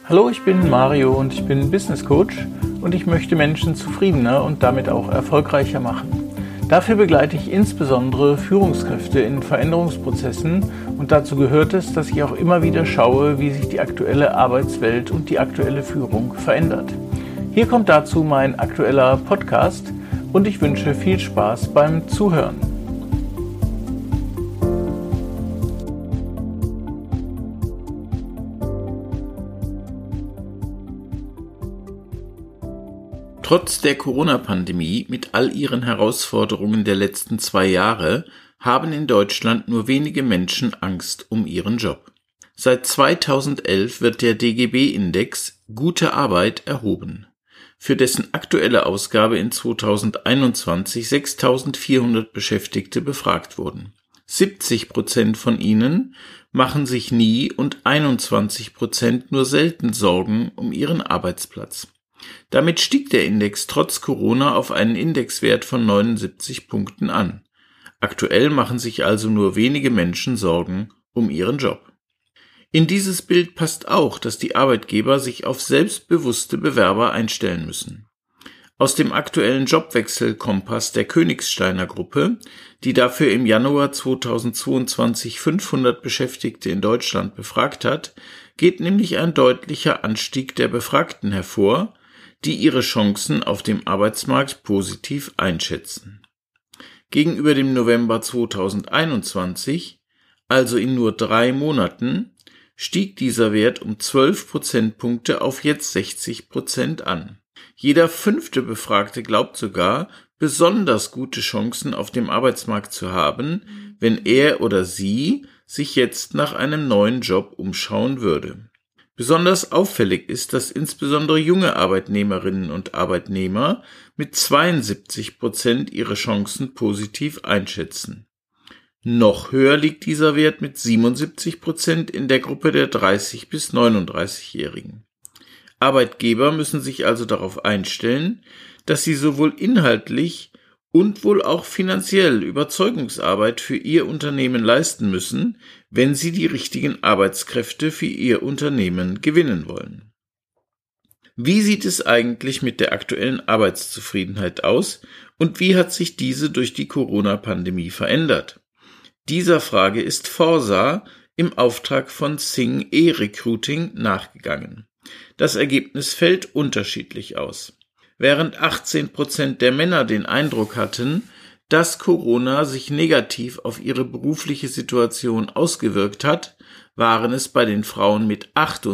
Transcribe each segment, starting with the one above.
Hallo, ich bin Mario und ich bin Business Coach und ich möchte Menschen zufriedener und damit auch erfolgreicher machen. Dafür begleite ich insbesondere Führungskräfte in Veränderungsprozessen und dazu gehört es, dass ich auch immer wieder schaue, wie sich die aktuelle Arbeitswelt und die aktuelle Führung verändert. Hier kommt dazu mein aktueller Podcast und ich wünsche viel Spaß beim Zuhören. Trotz der Corona-Pandemie mit all ihren Herausforderungen der letzten 2 Jahre haben in Deutschland nur wenige Menschen Angst um ihren Job. Seit 2011 wird der DGB-Index Gute Arbeit erhoben, für dessen aktuelle Ausgabe in 2021 6.400 Beschäftigte befragt wurden. 70% von ihnen machen sich nie und 21% nur selten Sorgen um ihren Arbeitsplatz. Damit stieg der Index trotz Corona auf einen Indexwert von 79 Punkten an. Aktuell machen sich also nur wenige Menschen Sorgen um ihren Job. In dieses Bild passt auch, dass die Arbeitgeber sich auf selbstbewusste Bewerber einstellen müssen. Aus dem aktuellen Jobwechselkompass der Königsteiner Gruppe, die dafür im Januar 2022 500 Beschäftigte in Deutschland befragt hat, geht nämlich ein deutlicher Anstieg der Befragten hervor, die ihre Chancen auf dem Arbeitsmarkt positiv einschätzen. Gegenüber dem November 2021, also in nur 3 Monaten, stieg dieser Wert um 12 Prozentpunkte auf jetzt 60% an. Jeder 5. Befragte glaubt sogar, besonders gute Chancen auf dem Arbeitsmarkt zu haben, wenn er oder sie sich jetzt nach einem neuen Job umschauen würde. Besonders auffällig ist, dass insbesondere junge Arbeitnehmerinnen und Arbeitnehmer mit 72% ihre Chancen positiv einschätzen. Noch höher liegt dieser Wert mit 77% in der Gruppe der 30- bis 39-Jährigen. Arbeitgeber müssen sich also darauf einstellen, dass sie sowohl inhaltlich und wohl auch finanziell Überzeugungsarbeit für ihr Unternehmen leisten müssen, wenn sie die richtigen Arbeitskräfte für ihr Unternehmen gewinnen wollen. Wie sieht es eigentlich mit der aktuellen Arbeitszufriedenheit aus und wie hat sich diese durch die Corona-Pandemie verändert? Dieser Frage ist Forsa im Auftrag von Xing E-Recruiting nachgegangen. Das Ergebnis fällt unterschiedlich aus. Während 18% der Männer den Eindruck hatten, dass Corona sich negativ auf ihre berufliche Situation ausgewirkt hat, waren es bei den Frauen mit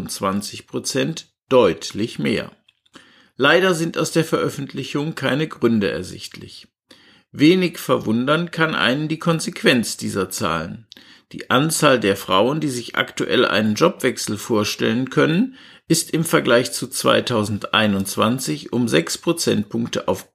28% deutlich mehr. Leider sind aus der Veröffentlichung keine Gründe ersichtlich. Wenig verwundern kann einen die Konsequenz dieser Zahlen. Die Anzahl der Frauen, die sich aktuell einen Jobwechsel vorstellen können, ist im Vergleich zu 2021 um 6 Prozentpunkte auf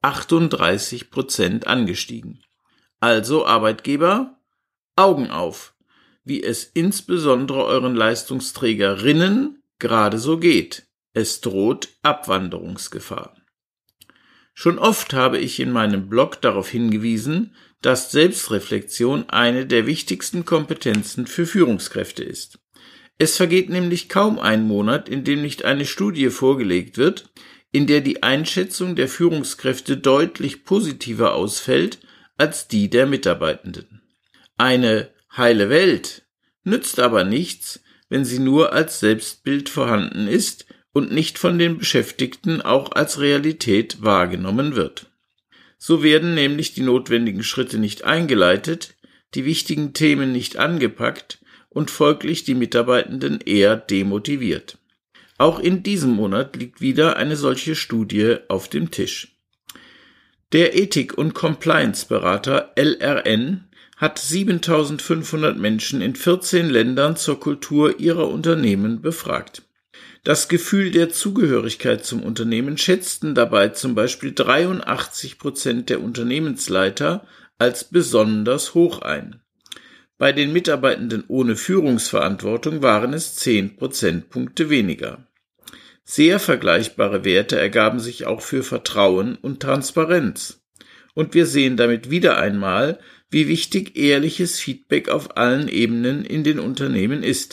38% angestiegen. Also Arbeitgeber, Augen auf, wie es insbesondere euren Leistungsträgerinnen gerade so geht. Es droht Abwanderungsgefahr. Schon oft habe ich in meinem Blog darauf hingewiesen, dass Selbstreflexion eine der wichtigsten Kompetenzen für Führungskräfte ist. Es vergeht nämlich kaum ein Monat, in dem nicht eine Studie vorgelegt wird, in der die Einschätzung der Führungskräfte deutlich positiver ausfällt als die der Mitarbeitenden. Eine heile Welt nützt aber nichts, wenn sie nur als Selbstbild vorhanden ist und nicht von den Beschäftigten auch als Realität wahrgenommen wird. So werden nämlich die notwendigen Schritte nicht eingeleitet, die wichtigen Themen nicht angepackt und folglich die Mitarbeitenden eher demotiviert. Auch in diesem Monat liegt wieder eine solche Studie auf dem Tisch. Der Ethik- und Compliance-Berater LRN hat 7.500 Menschen in 14 Ländern zur Kultur ihrer Unternehmen befragt. Das Gefühl der Zugehörigkeit zum Unternehmen schätzten dabei zum Beispiel 83% der Unternehmensleiter als besonders hoch ein. Bei den Mitarbeitenden ohne Führungsverantwortung waren es 10 Prozentpunkte weniger. Sehr vergleichbare Werte ergaben sich auch für Vertrauen und Transparenz. Und wir sehen damit wieder einmal, wie wichtig ehrliches Feedback auf allen Ebenen in den Unternehmen ist.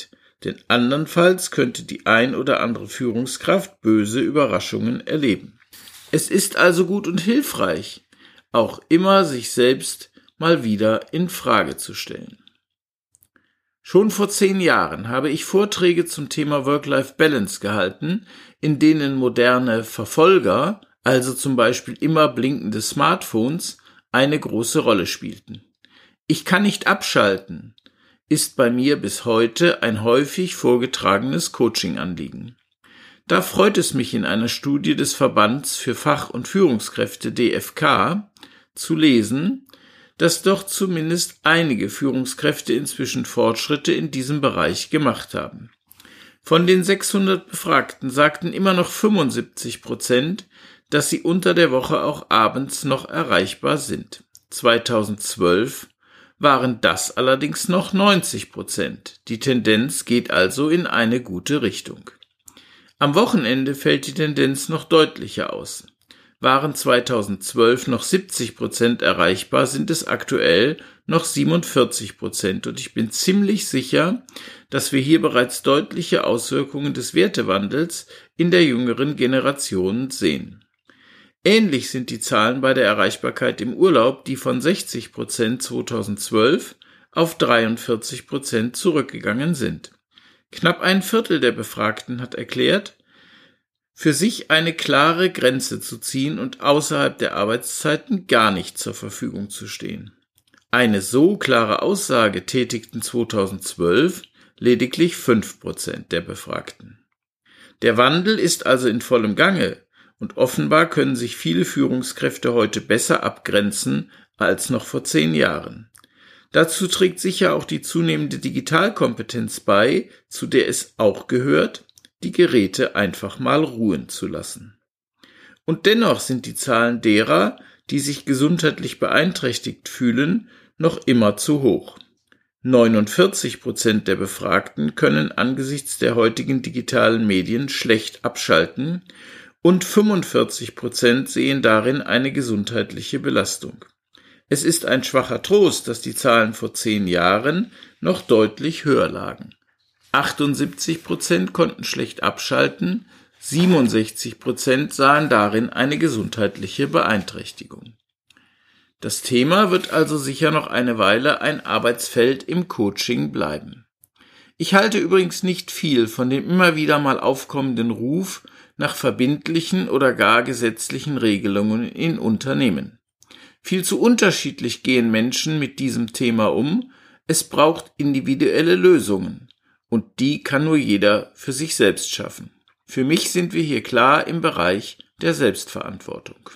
denn andernfalls könnte die ein oder andere Führungskraft böse Überraschungen erleben. Es ist also gut und hilfreich, auch immer sich selbst mal wieder in Frage zu stellen. Schon vor 10 Jahren habe ich Vorträge zum Thema Work-Life-Balance gehalten, in denen moderne Verfolger, also zum Beispiel immer blinkende Smartphones, eine große Rolle spielten. Ich kann nicht abschalten, ist bei mir bis heute ein häufig vorgetragenes Coaching-Anliegen. Da freut es mich in einer Studie des Verbands für Fach- und Führungskräfte DFK zu lesen, dass doch zumindest einige Führungskräfte inzwischen Fortschritte in diesem Bereich gemacht haben. Von den 600 Befragten sagten immer noch 75%, dass sie unter der Woche auch abends noch erreichbar sind. 2012 waren das allerdings noch 90%. Die Tendenz geht also in eine gute Richtung. Am Wochenende fällt die Tendenz noch deutlicher aus. Waren 2012 noch 70% erreichbar, sind es aktuell noch 47% und ich bin ziemlich sicher, dass wir hier bereits deutliche Auswirkungen des Wertewandels in der jüngeren Generation sehen. Ähnlich sind die Zahlen bei der Erreichbarkeit im Urlaub, die von 60% 2012 auf 43% zurückgegangen sind. Knapp ein Viertel der Befragten hat erklärt, für sich eine klare Grenze zu ziehen und außerhalb der Arbeitszeiten gar nicht zur Verfügung zu stehen. Eine so klare Aussage tätigten 2012 lediglich 5% der Befragten. Der Wandel ist also in vollem Gange und offenbar können sich viele Führungskräfte heute besser abgrenzen als noch vor 10 Jahren. Dazu trägt sicher auch die zunehmende Digitalkompetenz bei, zu der es auch gehört, die Geräte einfach mal ruhen zu lassen. Und dennoch sind die Zahlen derer, die sich gesundheitlich beeinträchtigt fühlen, noch immer zu hoch. 49% der Befragten können angesichts der heutigen digitalen Medien schlecht abschalten und 45% sehen darin eine gesundheitliche Belastung. Es ist ein schwacher Trost, dass die Zahlen vor 10 Jahren noch deutlich höher lagen. 78% konnten schlecht abschalten, 67% sahen darin eine gesundheitliche Beeinträchtigung. Das Thema wird also sicher noch eine Weile ein Arbeitsfeld im Coaching bleiben. Ich halte übrigens nicht viel von dem immer wieder mal aufkommenden Ruf nach verbindlichen oder gar gesetzlichen Regelungen in Unternehmen. Viel zu unterschiedlich gehen Menschen mit diesem Thema um, es braucht individuelle Lösungen. Und die kann nur jeder für sich selbst schaffen. Für mich sind wir hier klar im Bereich der Selbstverantwortung.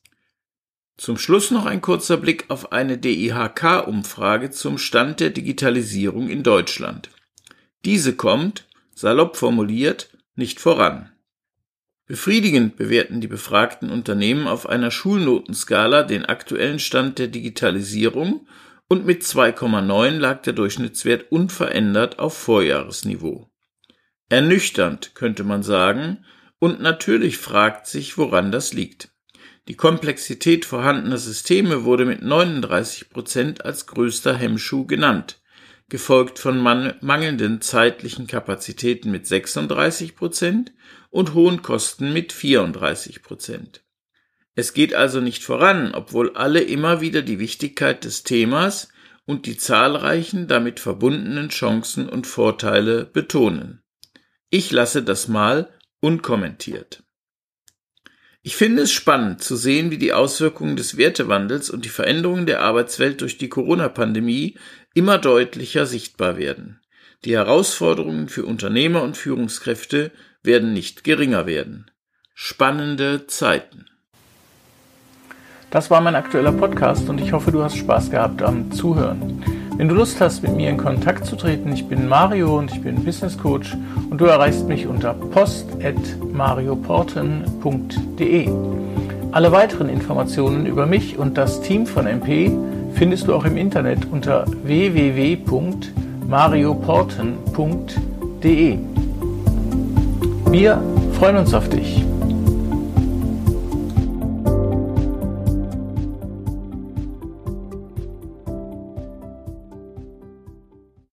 Zum Schluss noch ein kurzer Blick auf eine DIHK-Umfrage zum Stand der Digitalisierung in Deutschland. Diese kommt, salopp formuliert, nicht voran. Befriedigend bewerten die befragten Unternehmen auf einer Schulnotenskala den aktuellen Stand der Digitalisierung und mit 2,9 lag der Durchschnittswert unverändert auf Vorjahresniveau. Ernüchternd, könnte man sagen, und natürlich fragt sich, woran das liegt. Die Komplexität vorhandener Systeme wurde mit 39% als größter Hemmschuh genannt, gefolgt von mangelnden zeitlichen Kapazitäten mit 36% und hohen Kosten mit 34%. Es geht also nicht voran, obwohl alle immer wieder die Wichtigkeit des Themas und die zahlreichen damit verbundenen Chancen und Vorteile betonen. Ich lasse das mal unkommentiert. Ich finde es spannend zu sehen, wie die Auswirkungen des Wertewandels und die Veränderungen der Arbeitswelt durch die Corona-Pandemie immer deutlicher sichtbar werden. Die Herausforderungen für Unternehmer und Führungskräfte werden nicht geringer werden. Spannende Zeiten. Das war mein aktueller Podcast und ich hoffe, du hast Spaß gehabt am Zuhören. Wenn du Lust hast, mit mir in Kontakt zu treten, ich bin Mario und ich bin Business Coach und du erreichst mich unter post@marioporten.de. Alle weiteren Informationen über mich und das Team von MP findest du auch im Internet unter www.marioporten.de. Wir freuen uns auf dich.